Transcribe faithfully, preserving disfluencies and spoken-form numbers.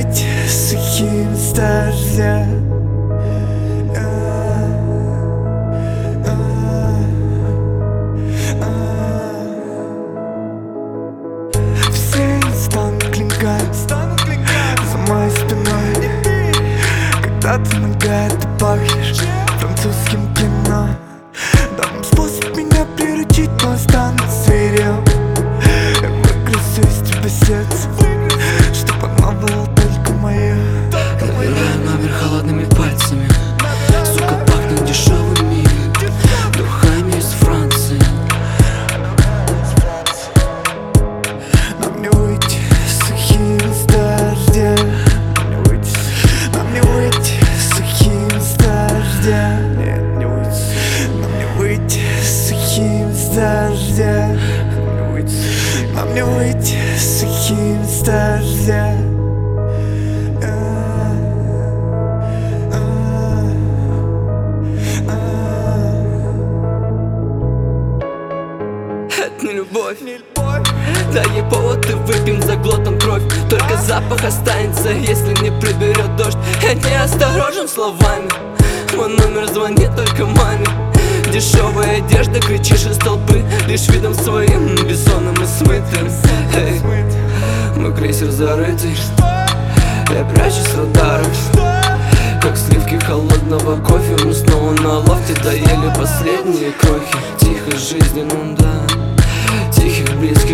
быть сухим с дождя. Все станут клинками за моей спиной. Когда ты нагая, ты пахнешь французским кино. Дам способ меня приручить, но останусь зверем. Я выгрызу из тебя сердце, чтоб оно было только мое. Набираю номер холодными пальцами. Сука, пахнет дешевыми духами из Франции. Нам не выйти сухим с дождя. Нам не выйти сухим с дождя. Нет, не выйти. Нам не выйти сухим с дождя. Нам не выйти сухим с дождя. Это не любовь, дай ей повод и выпьем за глотом кровь. Только запах останется, если не приберет дождь. Я не осторожен словами, мой номер звонит только маме. Дешевая одежда, кричишь из толпы, лишь видом своим бессонным и смытым. Эй, мой крейсер зарытый, я прячусь с радаров. Как сливки холодного кофе, мы снова на лофте доели последние крохи. Тихо жизни, ну да, тихих близких